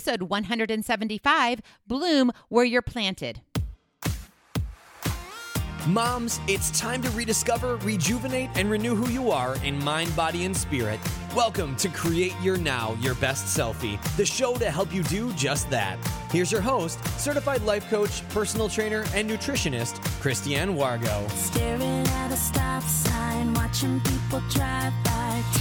episode 175, Bloom Where You're Planted. Moms, it's time to rediscover, rejuvenate, and renew who you are in mind, body, and spirit. Welcome to Create Your Now, Your Best Selfie, the show to help you do just that. Here's your host, certified life coach, personal trainer, and nutritionist, Christiane Wargo. Staring at a stop sign, watching people drive by.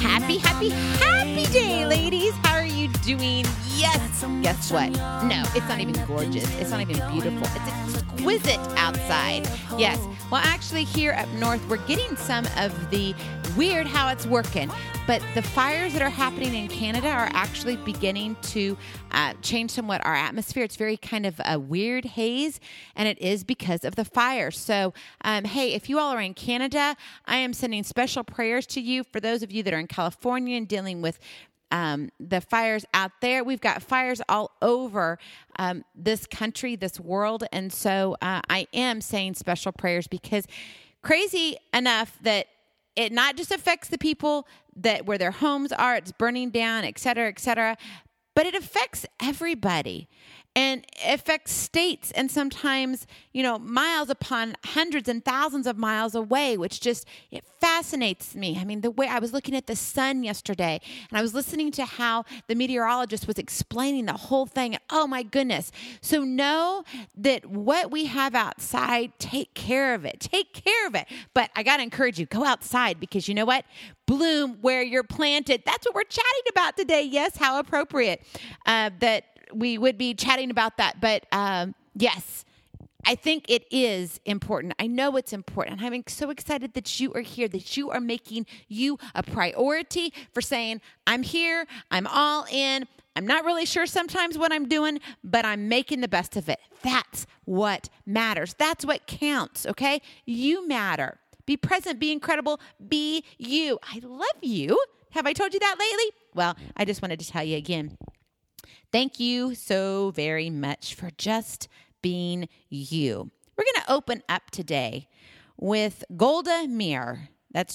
Happy day, ladies. How are you doing? Yes. Guess what? No, it's not even gorgeous. It's not even beautiful. It's exquisite outside. Yes. Well, actually, here up north, we're getting some of the weird how it's working. But the fires that are happening in Canada are actually beginning to change somewhat our atmosphere. It's very kind of a weird haze, and it is because of the fire. So, hey, if you all are in Canada, I am sending special prayers to you. For those of you that are in California and dealing with the fires out there, we've got fires all over this country, this world. And so I am saying special prayers because crazy enough that it not just affects the people that where their homes are, it's burning down, et cetera, but it affects everybody. And it affects states and sometimes, miles upon hundreds and thousands of miles away, which just, it fascinates me. I mean, the way I was looking at the sun yesterday and I was listening to how the meteorologist was explaining the whole thing. And, oh my goodness. So know that what we have outside, take care of it. Take care of it. But I got to encourage you, go outside because you know what? Bloom where you're planted. That's what we're chatting about today. Yes, how appropriate that we would be chatting about that. But yes, I think it is important. I know it's important. I'm so excited that you are here, that you are making you a priority for saying, I'm here, I'm all in. I'm not really sure sometimes what I'm doing, but I'm making the best of it. That's what matters. That's what counts, okay? You matter. Be present, be incredible, be you. I love you. Have I told you that lately? Well, I just wanted to tell you again. Thank you so very much for just being you. We're going to open up today with Golda Meir. That's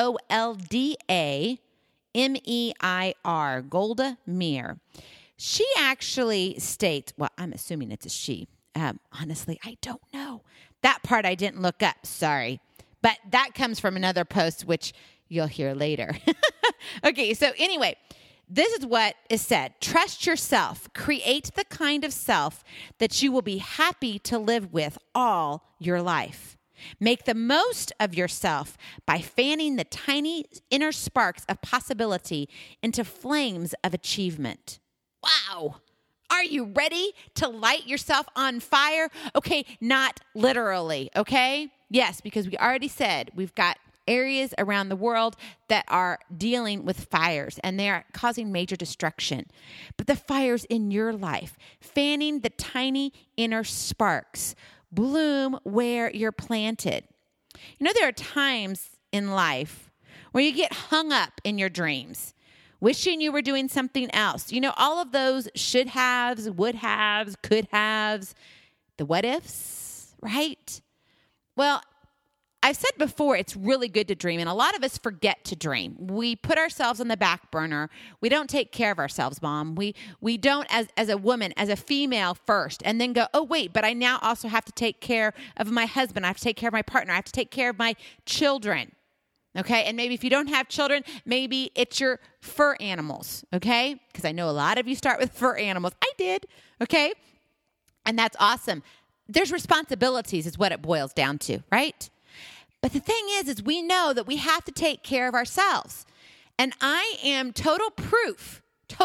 Goldameir. Golda Meir. She actually states, well, I'm assuming it's a she. Honestly, I don't know. That part I didn't look up. Sorry. But that comes from another post, which you'll hear later. Okay, so anyway, this is what is said. Trust yourself. Create the kind of self that you will be happy to live with all your life. Make the most of yourself by fanning the tiny inner sparks of possibility into flames of achievement. Wow. Are you ready to light yourself on fire? Okay, not literally, okay? Yes, because we already said we've got areas around the world that are dealing with fires and they are causing major destruction. But the fires in your life, fanning the tiny inner sparks, bloom where you're planted. There are times in life where you get hung up in your dreams, wishing you were doing something else. All of those should haves, would haves, could haves, the what ifs, right? Well, I've said before, it's really good to dream, and a lot of us forget to dream. We put ourselves on the back burner. We don't take care of ourselves, Mom. We don't, as a woman, as a female first, and then go, oh, wait, but I now also have to take care of my husband. I have to take care of my partner. I have to take care of my children, okay? And maybe if you don't have children, maybe it's your fur animals, okay? Because I know a lot of you start with fur animals. I did, okay? And that's awesome. There's responsibilities is what it boils down to, right? But the thing is we know that we have to take care of ourselves. And I am total proof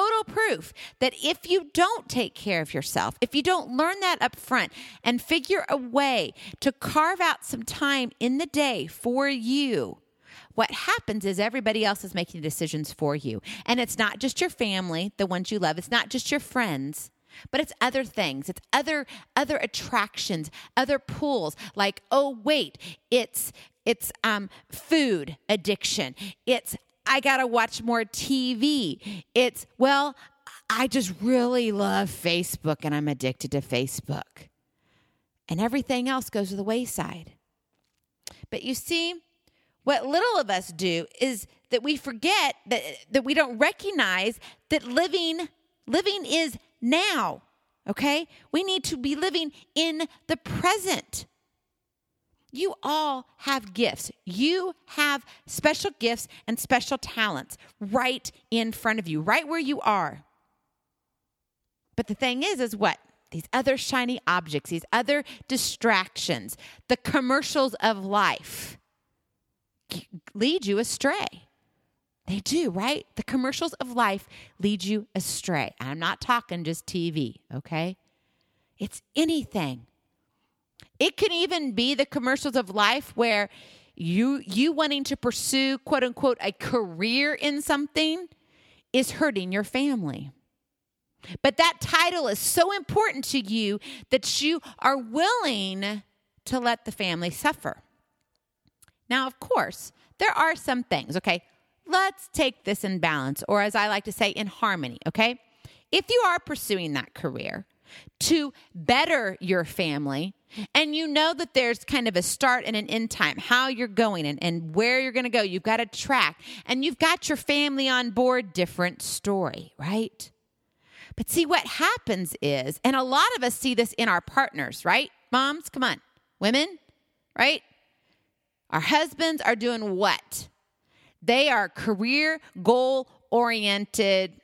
that if you don't take care of yourself, if you don't learn that up front and figure a way to carve out some time in the day for you, what happens is everybody else is making decisions for you. And it's not just your family, the ones you love. It's not just your friends. But it's other things. It's other attractions, other pulls. Like, oh wait, it's food addiction. It's I gotta watch more TV. It's I just really love Facebook and I'm addicted to Facebook. And everything else goes to the wayside. But you see, what little of us do is that we forget that we don't recognize that living is now, okay? We need to be living in the present. You all have gifts. You have special gifts and special talents right in front of you, right where you are. But the thing is what? These other shiny objects, these other distractions, the commercials of life lead you astray. They do, right? The commercials of life lead you astray. I'm not talking just TV, okay? It's anything. It can even be the commercials of life where you wanting to pursue, quote unquote, a career in something is hurting your family. But that title is so important to you that you are willing to let the family suffer. Now, of course, there are some things, okay? Let's take this in balance, or as I like to say, in harmony, okay? If you are pursuing that career to better your family, and you know that there's kind of a start and an end time, how you're going and where you're going to go, you've got a track, and you've got your family on board, different story, right? But see, what happens is, and a lot of us see this in our partners, right? Moms, come on. Women, right? Our husbands are doing what? They are career goal-oriented,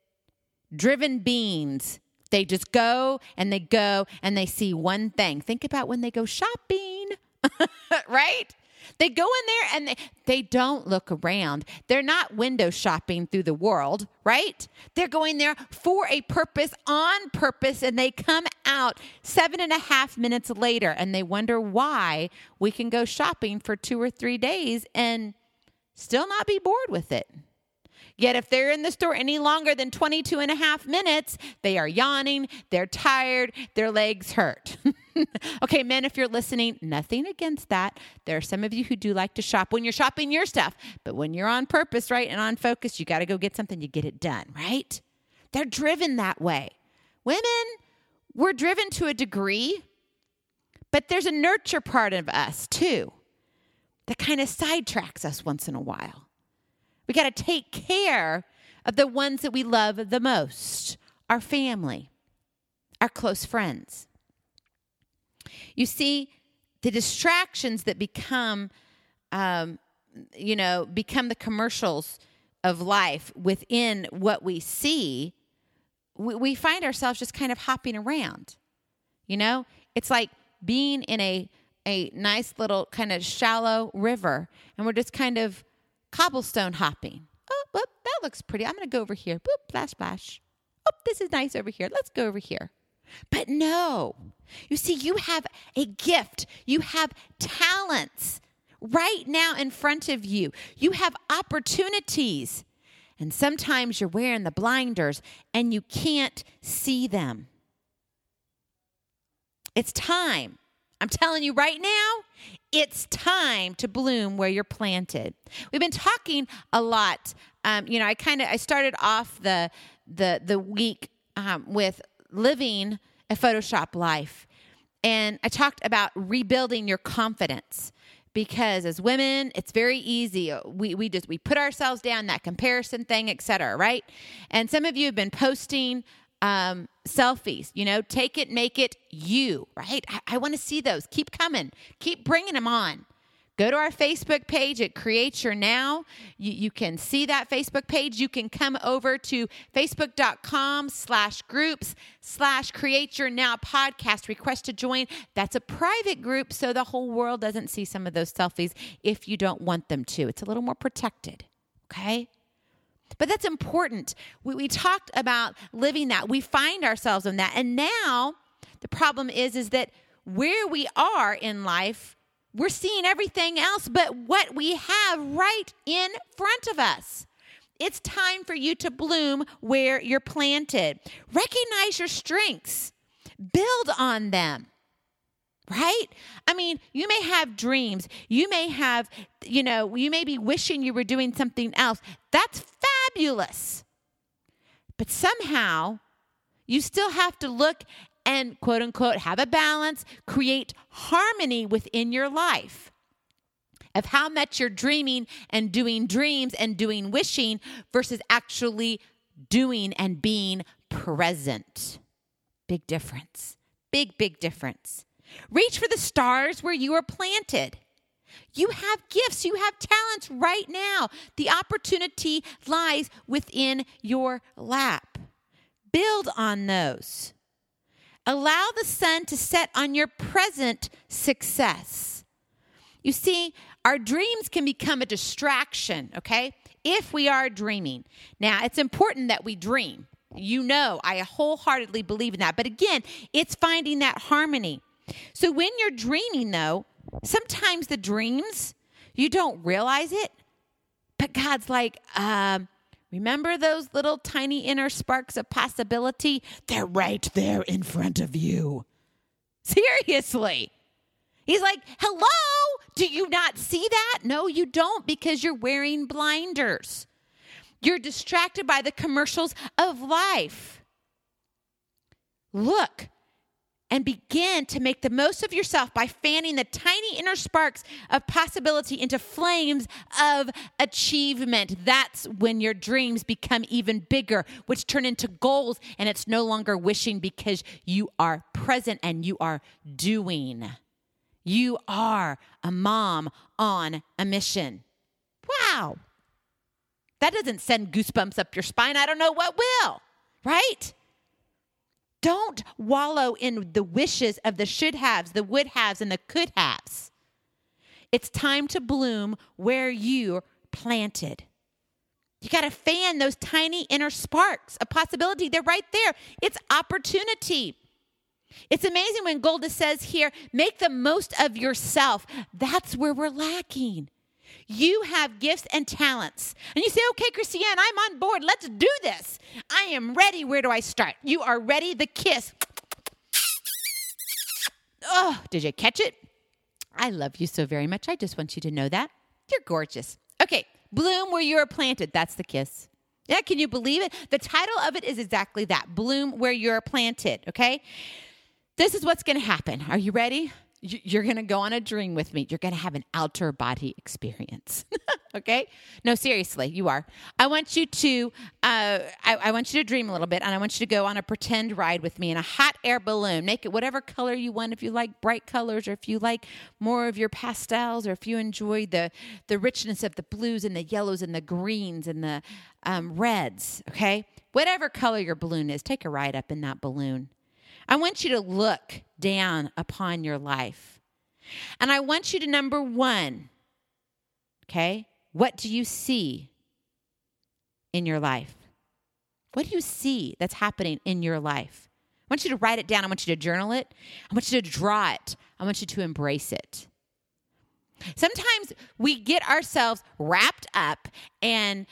driven beings. They just go and they see one thing. Think about when they go shopping, right? They go in there and they don't look around. They're not window shopping through the world, right? They're going there for a purpose, on purpose, and they come out 7.5 minutes later and they wonder why we can go shopping for 2 or 3 days and still not be bored with it. Yet if they're in the store any longer than 22.5 minutes, they are yawning, they're tired, their legs hurt. Okay, men, if you're listening, nothing against that. There are some of you who do like to shop when you're shopping your stuff. But when you're on purpose, right, and on focus, you got to go get something, you get it done, right? They're driven that way. Women, we're driven to a degree, but there's a nurture part of us too that kind of sidetracks us once in a while. We got to take care of the ones that we love the most, our family, our close friends. You see, the distractions that become the commercials of life within what we see, we find ourselves just kind of hopping around. You know, it's like being in a nice little kind of shallow river, and we're just kind of cobblestone hopping. Oh, whoop, that looks pretty. I'm going to go over here. Boop, splash, splash. Oh, this is nice over here. Let's go over here. But no, you see, you have a gift. You have talents right now in front of you. You have opportunities. And sometimes you're wearing the blinders and you can't see them. It's time. I'm telling you right now, it's time to bloom where you're planted. We've been talking a lot. I started off the week with living a Photoshop life. And I talked about rebuilding your confidence, because as women, it's very easy. We put ourselves down, that comparison thing, et cetera, right? And some of you have been posting selfies, take it, make it you, right? I want to see those. Keep coming. Keep bringing them on. Go to our Facebook page. It creates your now. You can see that Facebook page. You can come over to facebook.com/groups/create your now podcast. Request to join. That's a private group, so the whole world doesn't see some of those selfies if you don't want them to. It's a little more protected, okay? But that's important. We talked about living that. We find ourselves in that. And now the problem is that where we are in life, we're seeing everything else but what we have right in front of us. It's time for you to bloom where you're planted. Recognize your strengths. Build on them. Right? I mean, you may have dreams. You may have, you may be wishing you were doing something else. That's fabulous. But somehow, you still have to look and, quote unquote, have a balance, create harmony within your life of how much you're dreaming and doing dreams and doing wishing versus actually doing and being present. Big difference. Big, big difference. Reach for the stars where you are planted. You have gifts. You have talents right now. The opportunity lies within your lap. Build on those. Allow the sun to set on your present success. You see, our dreams can become a distraction, okay? If we are dreaming. Now, it's important that we dream. You know, I wholeheartedly believe in that. But again, it's finding that harmony. So when you're dreaming, though, sometimes the dreams, you don't realize it. But God's like, remember those little tiny inner sparks of possibility? They're right there in front of you. Seriously. He's like, hello, do you not see that? No, you don't, because you're wearing blinders. You're distracted by the commercials of life. Look and begin to make the most of yourself by fanning the tiny inner sparks of possibility into flames of achievement. That's when your dreams become even bigger, which turn into goals, and it's no longer wishing because you are present and you are doing. You are a mom on a mission. Wow. That doesn't send goosebumps up your spine. I don't know what will, right? Don't wallow in the wishes of the should haves, the would haves, and the could haves. It's time to bloom where you're planted. You got to fan those tiny inner sparks of possibility. They're right there. It's opportunity. It's amazing when Golda says here, make the most of yourself. That's where we're lacking. You have gifts and talents. And you say, okay, Christiane, I'm on board. Let's do this. I am ready. Where do I start? You are ready. The kiss. Oh, did you catch it? I love you so very much. I just want you to know that. You're gorgeous. Okay, bloom where you are planted. That's the kiss. Yeah, can you believe it? The title of it is exactly that. Bloom where you're planted, okay? This is what's going to happen. Are you ready? You're going to go on a dream with me. You're going to have an outer body experience. Okay? No, seriously, you are. I want you to I want you to dream a little bit, and I want you to go on a pretend ride with me in a hot air balloon. Make it whatever color you want, if you like bright colors, or if you like more of your pastels, or if you enjoy the richness of the blues and the yellows and the greens and the reds, okay? Whatever color your balloon is, take a ride up in that balloon. I want you to look down upon your life. And I want you to, number one, okay, what do you see in your life? What do you see that's happening in your life? I want you to write it down. I want you to journal it. I want you to draw it. I want you to embrace it. Sometimes we get ourselves wrapped up and,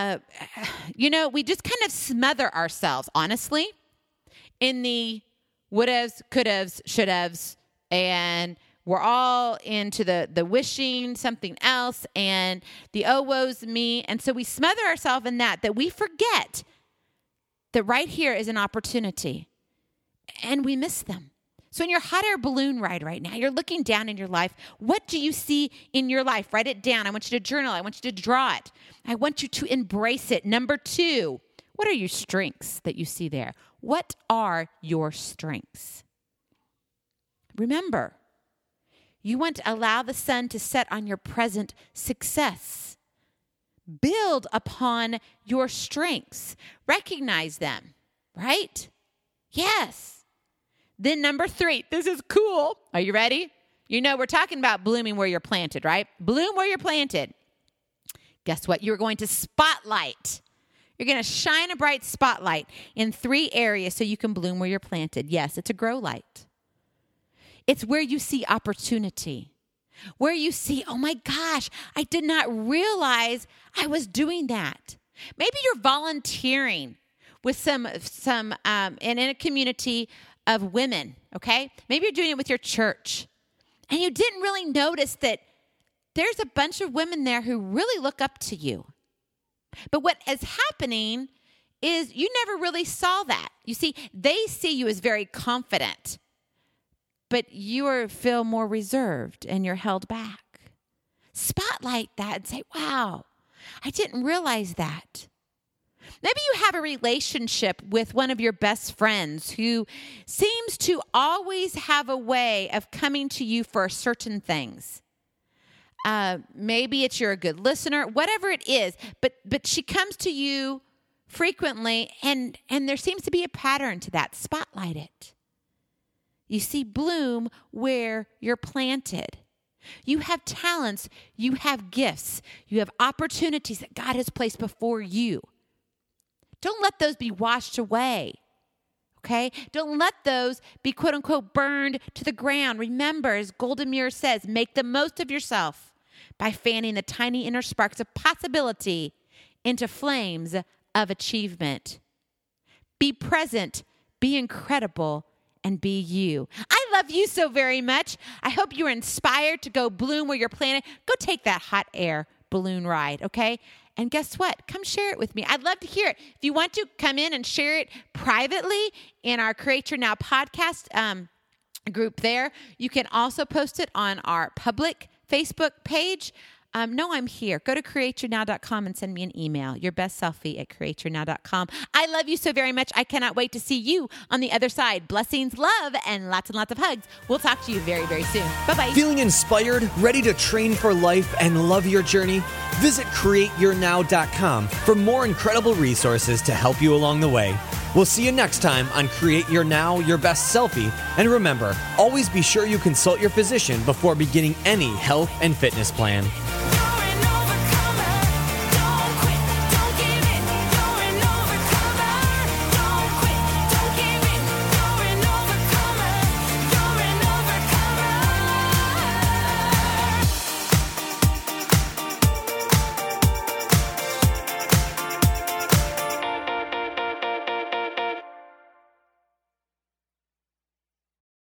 we just kind of smother ourselves, honestly, in the would-haves, could-haves, should-haves, and we're all into the wishing something else and the oh, woe's me. And so we smother ourselves in that we forget that right here is an opportunity, and we miss them. So in your hot air balloon ride right now, you're looking down in your life. What do you see in your life? Write it down. I want you to journal. I want you to draw it. I want you to embrace it. Number two, what are your strengths that you see there? What are your strengths? Remember, you want to allow the sun to set on your present success. Build upon your strengths. Recognize them, right? Yes. Then number three, this is cool. Are you ready? You know, we're talking about blooming where you're planted, right? Bloom where you're planted. Guess what? You're going to spotlight. You're going to shine a bright spotlight in 3 areas so you can bloom where you're planted. Yes, it's a grow light. It's where you see opportunity, where you see, oh my gosh, I did not realize I was doing that. Maybe you're volunteering with some in a community of women, okay? Maybe you're doing it with your church, and you didn't really notice that there's a bunch of women there who really look up to you. But what is happening is you never really saw that. You see, they see you as very confident, but you feel more reserved and you're held back. Spotlight that and say, wow, I didn't realize that. Maybe you have a relationship with one of your best friends who seems to always have a way of coming to you for certain things. Maybe it's you're a good listener, whatever it is, but she comes to you frequently, and there seems to be a pattern to that. Spotlight it. You see, bloom where you're planted. You have talents, you have gifts, you have opportunities that God has placed before you. Don't let those be washed away, okay? Don't let those be, quote unquote, burned to the ground. Remember, as Golden Mirror says, make the most of yourself by fanning the tiny inner sparks of possibility into flames of achievement. Be present, be incredible, and be you. I love you so very much. I hope you're inspired to go bloom where you're planted. Go take that hot air balloon ride, okay? And guess what? Come share it with me. I'd love to hear it. If you want to, come in and share it privately in our Create Your Now podcast group there. You can also post it on our public Facebook page. No, I'm here. Go to createyournow.com and send me an email. Your best selfie at createyournow.com. I love you so very much. I cannot wait to see you on the other side. Blessings, love, and lots of hugs. We'll talk to you very, very soon. Bye-bye. Feeling inspired, ready to train for life, and love your journey? Visit createyournow.com for more incredible resources to help you along the way. We'll see you next time on Create Your Now, Your Best Selfie. And remember, always be sure you consult your physician before beginning any health and fitness plan.